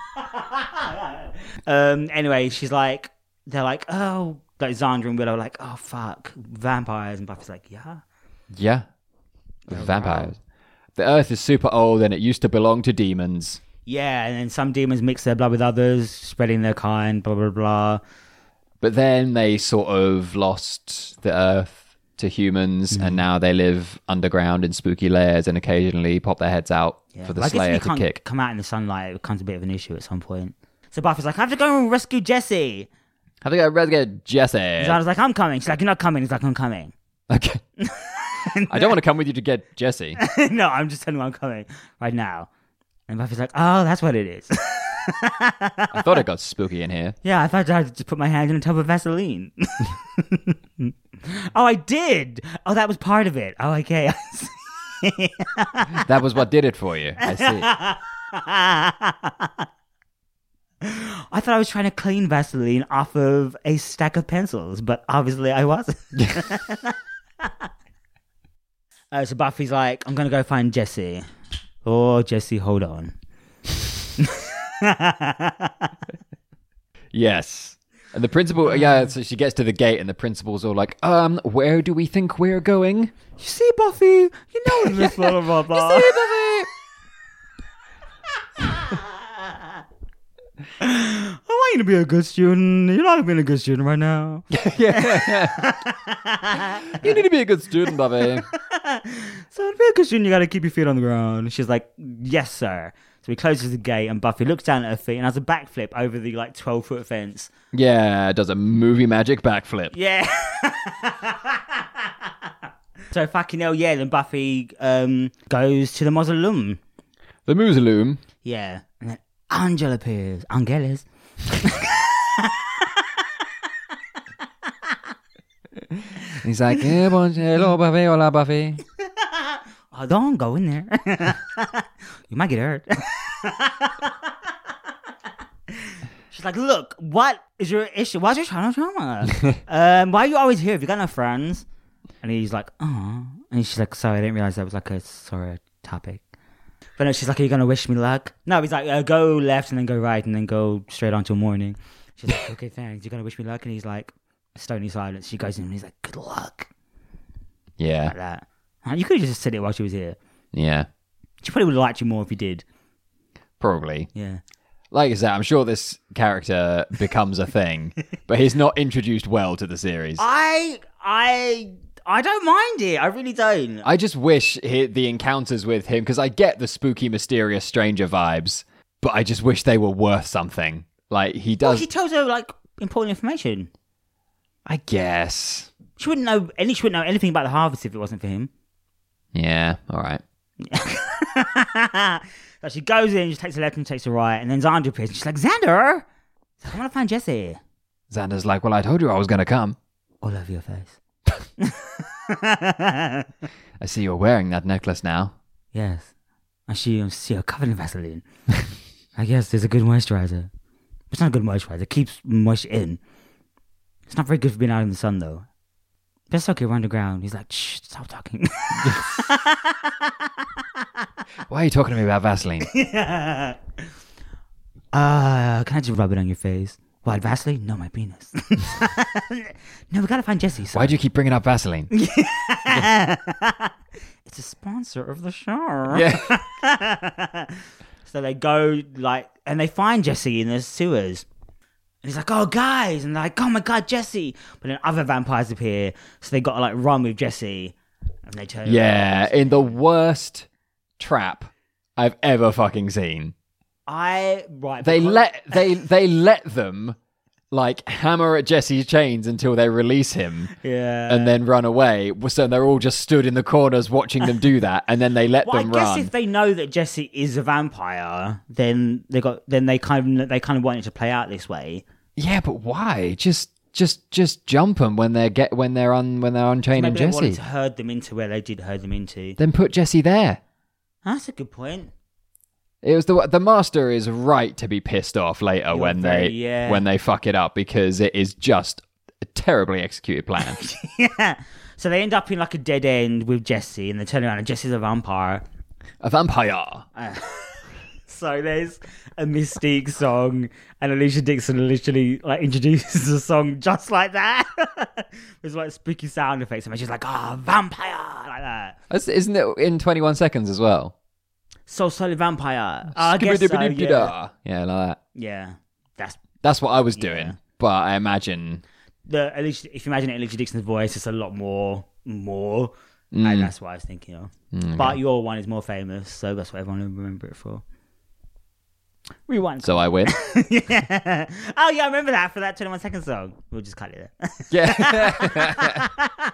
Speaker 1: um. Anyway, she's like, they're like, oh, like Xandra and Willow are like, oh fuck, vampires, and Buffy's like, yeah.
Speaker 2: Yeah. Vampires. The earth is super old and it used to belong to demons.
Speaker 1: Yeah, and then some demons mix their blood with others, spreading their kind, blah blah blah.
Speaker 2: But then they sort of lost the earth to humans,
Speaker 1: Mm.
Speaker 2: and now they live underground in spooky lairs and occasionally pop their heads out
Speaker 1: Yeah.
Speaker 2: for the
Speaker 1: Well, I guess if
Speaker 2: Slayer
Speaker 1: you
Speaker 2: to
Speaker 1: can't
Speaker 2: kick.
Speaker 1: come out in the sunlight, it becomes a bit of an issue at some point. So Buffy's like, I have to go and rescue Jesse.
Speaker 2: I think I'd rather get Jesse.
Speaker 1: Xandra's like, I'm coming. She's like, you're not coming. He's like, I'm coming.
Speaker 2: Okay. I don't want to come with you to get Jesse.
Speaker 1: No, I'm just telling you I'm coming right now. And Buffy's like, oh, that's what it is.
Speaker 2: I thought it got spooky in here.
Speaker 1: Yeah, I thought I had to just put my hand in a tub of Vaseline. Oh, I did. Oh, that was part of it. Oh, okay.
Speaker 2: That was what did it for you. I see.
Speaker 1: I thought I was trying to clean Vaseline off of a stack of pencils, but obviously I wasn't. uh, so Buffy's like, I'm going to go find Jesse. Oh, Jesse, hold on.
Speaker 2: Yes. And the principal, yeah, so she gets to the gate and the principal's all like, um, where do we think we're going?
Speaker 1: You see, Buffy? You know this, blah, blah, blah.
Speaker 2: You see, Buffy?
Speaker 1: I want you to be a good student. You're not being a good student right now.
Speaker 2: You need to be a good student, Buffy.
Speaker 1: So to be a good student, you got to keep your feet on the ground. She's like, yes, sir. So he closes the gate and Buffy looks down at her feet and has a backflip over the like twelve foot fence.
Speaker 2: Yeah, does a movie magic backflip.
Speaker 1: Yeah. So fucking hell, yeah. Then Buffy um, goes to the mausoleum.
Speaker 2: The Mausoleum.
Speaker 1: Yeah. And then Angel appears. Angeles.
Speaker 2: He's like, eh, bon, hello, Buffy, hola, Buffy.
Speaker 1: Oh, don't go in there. You might get hurt. She's like, look, what is your issue? What's your trauma trauma? um, why are you always here? Have you got no friends? And he's like, oh. And she's like, sorry, I didn't realize that was like a sorry topic. But no, she's like, are you going to wish me luck? No, he's like, uh, go left and then go right and then go straight on till morning. She's like, okay, thanks. You're going to wish me luck? And he's like, stony silence. She goes in and he's like, good luck.
Speaker 2: Yeah,
Speaker 1: Like that. You could have just said it while she was here.
Speaker 2: yeah,
Speaker 1: She probably would have liked you more if you did.
Speaker 2: probably.
Speaker 1: Yeah.
Speaker 2: Like I said, I'm sure this character becomes a thing, but he's not introduced well to the series.
Speaker 1: I I I don't mind it. I really don't.
Speaker 2: I just wish he, the encounters with him, because I get the spooky, mysterious stranger vibes, but I just wish they were worth something. Like, he
Speaker 1: Well,
Speaker 2: does...
Speaker 1: he tells her like important information.
Speaker 2: I guess.
Speaker 1: She wouldn't know any. She wouldn't know anything about the harvest if it wasn't for him.
Speaker 2: Yeah, all right.
Speaker 1: So she goes in, she takes a left and takes a right, and then Xander appears, and she's like, Xander, I want to find Jesse.
Speaker 2: Xander's like, well, I told you I was going to come.
Speaker 1: All over your face.
Speaker 2: I see you're wearing that necklace now.
Speaker 1: Yes. I see you see her covered in Vaseline. I guess there's a good moisturizer. It's not a good moisturizer. It keeps moisture in. It's not very good for being out in the sun, though. But it's okay, we're underground. He's like, shh, stop talking.
Speaker 2: Why are you talking to me about Vaseline?
Speaker 1: Yeah. Uh, can I just rub it on your face? What, Vaseline? No, my penis. No, we gotta find Jesse. So.
Speaker 2: Why do you keep bringing up Vaseline?
Speaker 1: Yeah. It's a sponsor of the show.
Speaker 2: Yeah.
Speaker 1: So they go, like, and they find Jesse in the sewers. And he's like, oh, guys. And they're like, oh, my God, Jesse. But then other vampires appear. So they got to, like, run with Jesse. And they turn
Speaker 2: Yeah,
Speaker 1: around.
Speaker 2: in the worst trap I've ever fucking seen.
Speaker 1: I, right.
Speaker 2: They
Speaker 1: because-
Speaker 2: let they they let them like hammer at Jesse's chains until they release him.
Speaker 1: Yeah.
Speaker 2: And then run away. So they're all just stood in the corners watching them do that, and then they let
Speaker 1: Well, I
Speaker 2: them
Speaker 1: guess
Speaker 2: run.
Speaker 1: if they know that Jesse is a vampire, then they got then they kind of they kind of want it to play out this way.
Speaker 2: Yeah, but why? Just just just jump them when they get when they're on when they're unchaining
Speaker 1: Maybe they wanted
Speaker 2: Jesse.
Speaker 1: to herd them into where they did herd them into.
Speaker 2: Then put Jesse there.
Speaker 1: That's a good point.
Speaker 2: It was the the master is right to be pissed off later
Speaker 1: You're
Speaker 2: when
Speaker 1: very-
Speaker 2: they
Speaker 1: yeah.
Speaker 2: when they fuck it up, because it is just a terribly executed plan.
Speaker 1: Yeah. So they end up in like a dead end with Jesse, and they turn around and Jesse's a vampire.
Speaker 2: A vampire.
Speaker 1: So there's a Mystique song, and Alicia Dixon literally like introduces the song just like that. There's like spooky sound effects, and she's like, "Ah, oh, vampire!" like that.
Speaker 2: That's, isn't it in twenty-one seconds as well?
Speaker 1: So solid vampire. Oh, I guess so, yeah.
Speaker 2: Skibidi-bidi-bidi-da. Yeah, like that.
Speaker 1: Yeah, that's
Speaker 2: That's what I was
Speaker 1: Yeah.
Speaker 2: doing. But I imagine
Speaker 1: the Alicia. If you imagine Alicia Dixon's voice, it's a lot more, more,
Speaker 2: Mm.
Speaker 1: and that's what I was thinking of. But your one is more famous, so that's what everyone will remember it for. Rewind.
Speaker 2: so I win.
Speaker 1: Yeah. Oh yeah, I remember that for that twenty-one second song. We'll just cut it there.
Speaker 2: Yeah.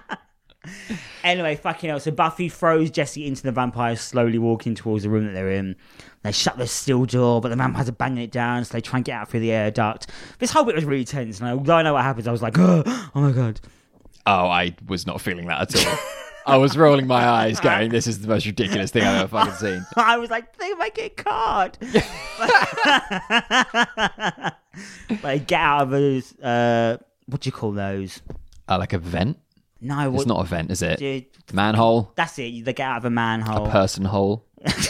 Speaker 1: Anyway, fucking hell. So Buffy throws Jesse into the vampires, slowly walking towards the room that they're in. They shut the steel door, but the vampires are banging it down, so they try and get out through the air duct. This whole bit was really tense, and although I know what happens, I was like, oh, oh my God.
Speaker 2: Oh, I was not feeling that at all. I was rolling my eyes going, this is the most ridiculous thing I've ever fucking seen.
Speaker 1: I was like, they might get caught. But they get out of those, uh, what do you call those?
Speaker 2: Uh, like a vent?
Speaker 1: No, what,
Speaker 2: It's not a vent, is it?
Speaker 1: dude,
Speaker 2: Manhole?
Speaker 1: that's it. They get out of a manhole.
Speaker 2: A person hole?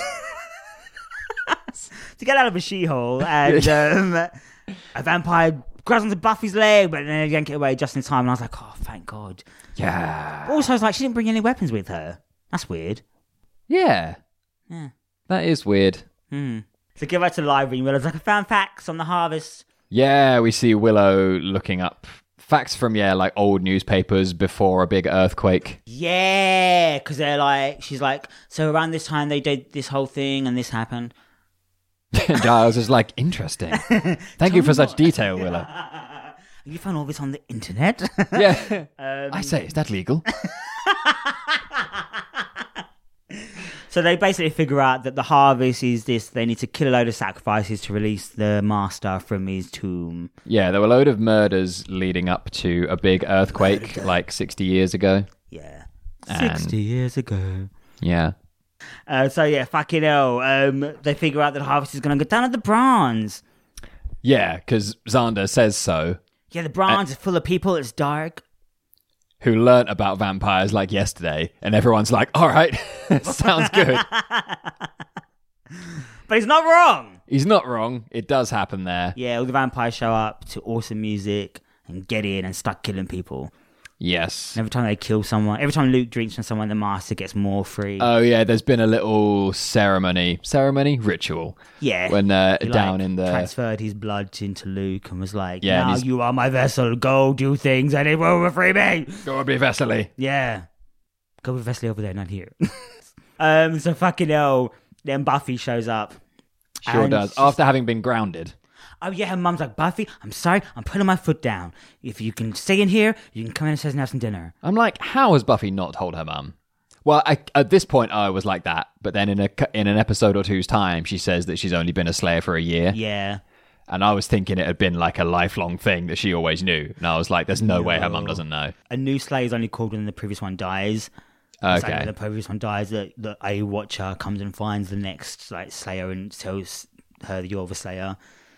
Speaker 1: To get out of a she-hole, and um, a vampire grabs onto Buffy's leg, but then they yank it away just in time, and I was like, oh, thank God.
Speaker 2: Yeah.
Speaker 1: Also, I was like, she didn't bring any weapons with her. That's weird.
Speaker 2: Yeah.
Speaker 1: Yeah.
Speaker 2: That is weird.
Speaker 1: Hmm. So get back to the library, and Willow's like, I found facts on the harvest.
Speaker 2: Yeah, we see Willow looking up facts from, yeah, like old newspapers before a big earthquake.
Speaker 1: Yeah, because they're like, she's like, so around this time they did this whole thing, and this happened.
Speaker 2: And Giles is like, interesting. Thank you for such detail, Willow.
Speaker 1: You found all this on the internet?
Speaker 2: Yeah.
Speaker 1: um,
Speaker 2: I say, is that legal?
Speaker 1: So they basically figure out that the harvest is this, they need to kill a load of sacrifices to release the master from his tomb.
Speaker 2: Yeah, there were a load of murders leading up to a big earthquake like sixty years ago.
Speaker 1: Yeah.
Speaker 2: And-
Speaker 1: sixty years ago.
Speaker 2: Yeah.
Speaker 1: Uh, so yeah, fucking hell. Um, they figure out that harvest is going to go down at the bronze.
Speaker 2: Yeah, because Xander says so.
Speaker 1: Yeah, the bronze is full of people, it's dark.
Speaker 2: Who learnt about vampires like yesterday, and everyone's like, all right, sounds good.
Speaker 1: But he's not wrong.
Speaker 2: He's not wrong. It does happen there.
Speaker 1: Yeah, all the vampires show up to awesome music and get in and start killing people.
Speaker 2: Yes.
Speaker 1: And every time they kill someone, every time Luke drinks from someone, the master gets more free.
Speaker 2: Oh, yeah, there's been a little ceremony. Ceremony? Ritual.
Speaker 1: yeah.
Speaker 2: When uh,
Speaker 1: He,
Speaker 2: down
Speaker 1: like,
Speaker 2: in the...
Speaker 1: transferred his blood into Luke and was like,
Speaker 2: Yeah, and
Speaker 1: now
Speaker 2: he's-
Speaker 1: you are my vessel. Go do things and it will free me.
Speaker 2: Go be Vesely.
Speaker 1: Yeah. Go with Wesley over there, not here. um. So fucking hell. Then Buffy shows up.
Speaker 2: Sure
Speaker 1: And
Speaker 2: does.
Speaker 1: she's-
Speaker 2: After having been grounded.
Speaker 1: Oh yeah, her mum's like, Buffy, I'm sorry, I'm putting my foot down. If you can stay in here, you can come in and have some dinner.
Speaker 2: I'm like, how has Buffy not told her mum? Well, I, at this point, I was like that. But then in a in an episode or two's time, she says that she's only been a Slayer for a year.
Speaker 1: Yeah.
Speaker 2: And I was thinking it had been like a lifelong thing that she always knew. And I was like, there's no, no. way her mum doesn't know.
Speaker 1: A new Slayer is only called when the previous one dies. It's
Speaker 2: Okay.
Speaker 1: like when the previous one dies, the, the a Watcher comes and finds the next like Slayer and tells her you're the Slayer.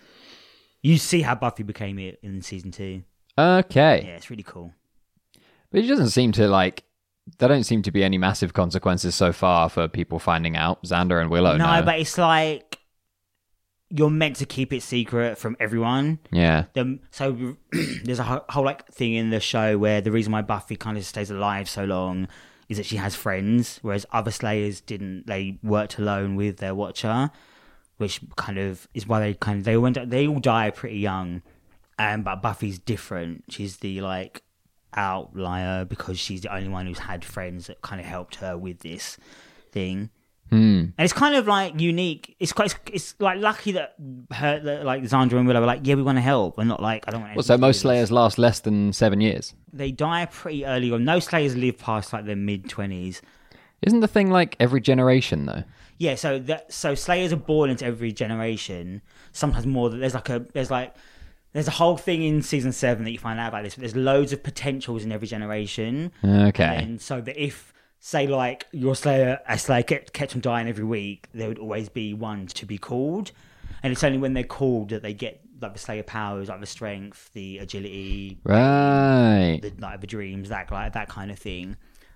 Speaker 1: You see how Buffy became it in season two.
Speaker 2: Okay.
Speaker 1: Yeah, it's really cool.
Speaker 2: But it doesn't seem to like... There don't seem to be any massive consequences so far for people finding out. Xander and Willow
Speaker 1: No,
Speaker 2: know.
Speaker 1: but it's like... You're meant to keep it secret from everyone.
Speaker 2: Yeah.
Speaker 1: The, so there's a whole, whole like thing in the show where the reason why Buffy kind of stays alive so long is that she has friends, whereas other Slayers didn't. They worked alone with their Watcher, which kind of is why they kind of they went. They all die pretty young, um, but Buffy's different. She's the like outlier because she's the only one who's had friends that kind of helped her with this thing.
Speaker 2: Hmm.
Speaker 1: And it's kind of like unique. It's quite. It's, it's like lucky that her, that, like Xander and Willow were like, yeah, we want to help. We're not like I don't want.
Speaker 2: Well, so most Slayers last less than seven years.
Speaker 1: They die pretty early on. No Slayers live past like their mid twenties.
Speaker 2: Isn't the thing like every generation though?
Speaker 1: Yeah. So that so Slayers are born into every generation. Sometimes more. There's like a there's like there's a whole thing in season seven that you find out about this. But there's loads of potentials in every generation.
Speaker 2: Okay.
Speaker 1: And so that if say like your Slayer, a Slayer kept, kept on dying every week, there would always be one to be called, and it's only when they're called that they get like the Slayer powers, like the strength, the agility,
Speaker 2: right,
Speaker 1: the like the dreams, that like that kind of thing.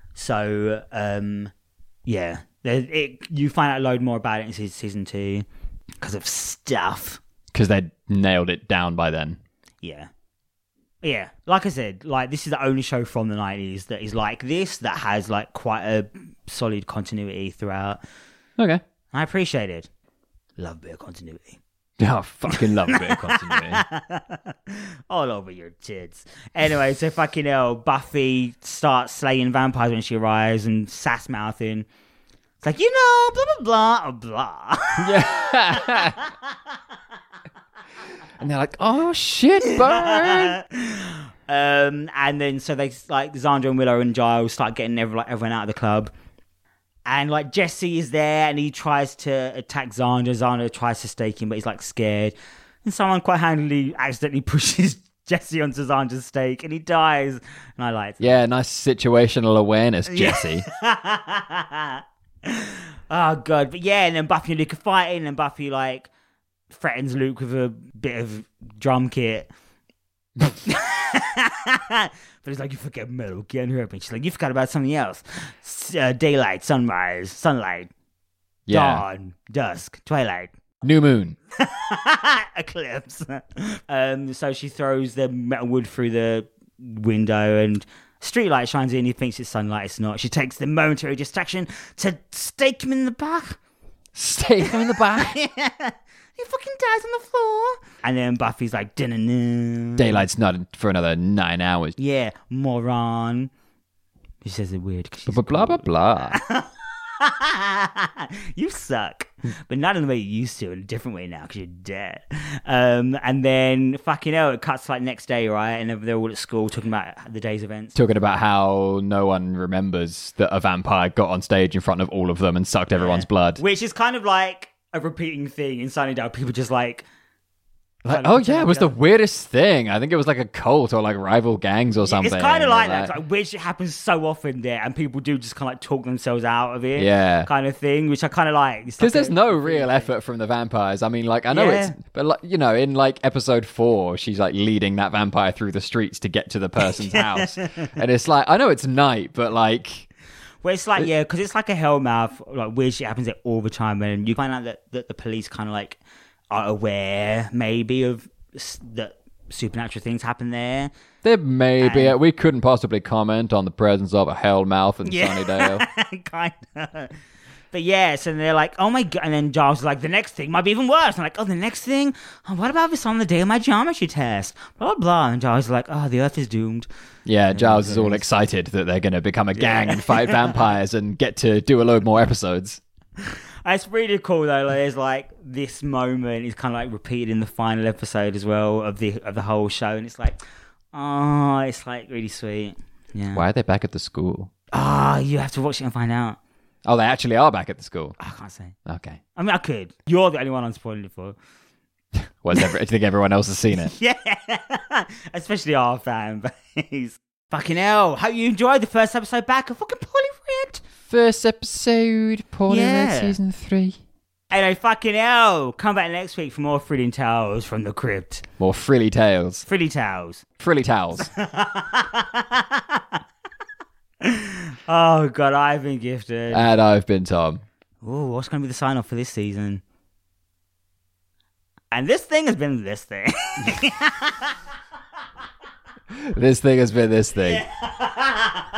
Speaker 1: So um, yeah, there, it you find out a load more about it in season, season two because of stuff.
Speaker 2: Because they nailed it down by then.
Speaker 1: Yeah. Yeah, like I said, like this is the only show from the nineties that is like this, that has like quite a solid continuity throughout.
Speaker 2: Okay.
Speaker 1: I appreciate it. Love a bit of continuity.
Speaker 2: Oh, I fucking love a bit of continuity.
Speaker 1: All over your tits. Anyway, so fucking hell, Buffy starts slaying vampires when she arrives and sass mouthing. It's like, you know, blah, blah, blah, blah.
Speaker 2: Yeah. And they're like, oh shit, burn.
Speaker 1: um, and then so they like Xander and Willow and Giles start getting every, like, everyone out of the club. And like Jesse is there and he tries to attack Xander. Xander tries to stake him, but he's like scared. And someone quite handily accidentally pushes Jesse onto Xander's stake and he dies. And I like that.
Speaker 2: Yeah, nice situational awareness, Jesse.
Speaker 1: Oh god, but yeah, and then Buffy and Luke are fighting, and Buffy like threatens Luke with a bit of drum kit. But he's like, you forget metal, get hurt. And she's like, you forgot about something else. Uh, daylight, sunrise, sunlight,
Speaker 2: Yeah.
Speaker 1: dawn, dusk, twilight,
Speaker 2: New moon.
Speaker 1: eclipse. Um, so she throws the metal wood through the window and streetlight shines in. He thinks it's sunlight, it's not. She takes the momentary distraction to stake him in the back.
Speaker 2: Stake him in the back.
Speaker 1: Yeah. He fucking dies on the floor. And then Buffy's like, dun-dun-dun.
Speaker 2: Daylight's not for another nine hours.
Speaker 1: Yeah, moron. She says it weird.
Speaker 2: Blah, blah, blah, blah.
Speaker 1: You suck. But not in the way you used to, in a different way now, because you're dead. Um, and then, fucking hell, it cuts like next day, right? And they're all at school talking about the day's events.
Speaker 2: Talking about how no one remembers that a vampire got on stage in front of all of them and sucked everyone's blood.
Speaker 1: Which is kind of like a repeating thing in Sunnydale. People just like...
Speaker 2: Like, oh yeah, it was the weirdest thing. I think it was like a cult or like rival gangs or something.
Speaker 1: It's kind of like
Speaker 2: like,
Speaker 1: that, like, which happens so often there, and people do just kind of like talk themselves out of it,
Speaker 2: Yeah.
Speaker 1: kind of thing, which I kind of like.
Speaker 2: Because there's no real effort from the vampires. I mean, like, I know
Speaker 1: Yeah.
Speaker 2: it's, but like, you know, in like episode four, she's like leading that vampire through the streets to get to the person's house, and it's like, I know it's night, but like,
Speaker 1: Well, it's like, yeah, because it's like a hellmouth, like weird shit happens there all the time, and you find out that, that the police kind of like are aware maybe of s- that supernatural things happen there.
Speaker 2: there may be.
Speaker 1: And-
Speaker 2: We couldn't possibly comment on the presence of a hellmouth in Sunnydale.
Speaker 1: kind of. But yeah, so they're like, oh my god, and then Giles is like, the next thing might be even worse. I'm like, oh, the next thing? Oh, what about this on the day of my geometry test? Blah, blah, blah. And Giles is like, oh, the earth is doomed.
Speaker 2: Yeah, Giles is all excited that they're going to become a gang and fight vampires and get to do a load more episodes.
Speaker 1: It's really cool though. Like, there's like this moment is kind of like repeated in the final episode as well of the of the whole show, and it's like, oh, it's like really sweet. Yeah.
Speaker 2: Why are they back at the school?
Speaker 1: Ah, you have to watch it and find out.
Speaker 2: Oh, they actually are back at the school.
Speaker 1: I can't say.
Speaker 2: Okay.
Speaker 1: I mean, I could. You're the only one I'm spoiling it for.
Speaker 2: Well, every, do you think everyone else has seen it?
Speaker 1: Yeah, especially our fan base. Fucking hell! Hope you enjoyed the first episode back of fucking Polyred.
Speaker 2: First episode, Polyred
Speaker 1: Yeah.
Speaker 2: season three.
Speaker 1: Anyway, fucking hell! Come back next week for more thrilling tales from the crypt.
Speaker 2: More frilly tales.
Speaker 1: Frilly tales.
Speaker 2: Frilly towels.
Speaker 1: Oh god, I've been gifted.
Speaker 2: And I've been Tom.
Speaker 1: Ooh, what's going to be the sign off for this season? And this thing has been this thing.
Speaker 2: This thing has been this thing.
Speaker 1: Yeah.